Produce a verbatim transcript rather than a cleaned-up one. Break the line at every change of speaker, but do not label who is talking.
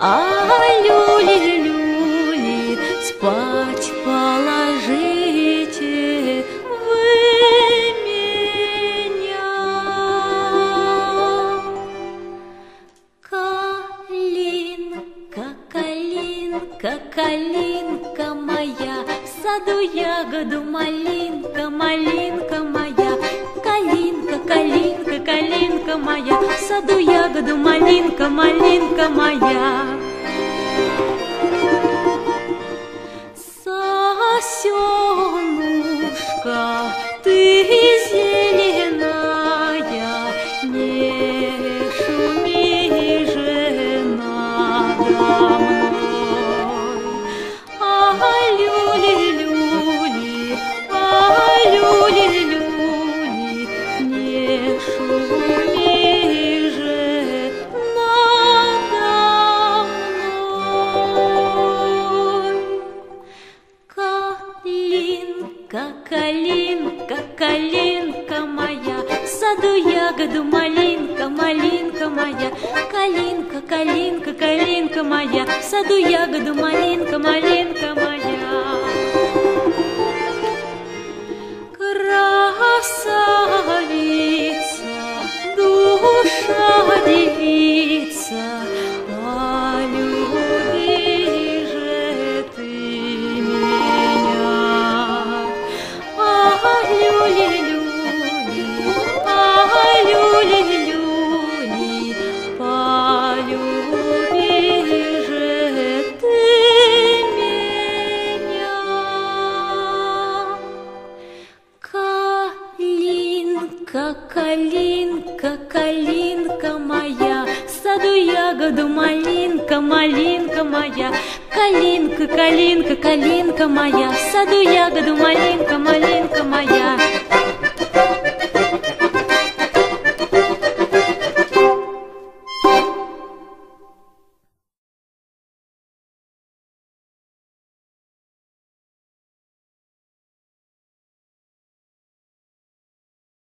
а люли-люли, спать положите вы меня. Калинка, калинка, калинка моя, в саду ягоду малинка, малинка моя. Калинка, калинка, калинка моя, в саду ягоду малинка, малинка моя. Сосенушка, ты зеленая, не шуми же надо мной. А люли-люли, а люли-люли, не шуми же надо мной. Калинка, калинка, калинка моя, в саду ягоду малинка, малинка моя. Калинка, калинка, калинка моя, в саду ягоду малинка, малинка моя. Красавица, душа девица, полюби же ты меня. А люли-люли, а люли-люли, полюби же ты меня. Калинка, калинка, калинка моя, в саду ягоду малинка, малинка моя. Калинка, калинка, калинка моя, в саду ягоду малинка, малинка моя.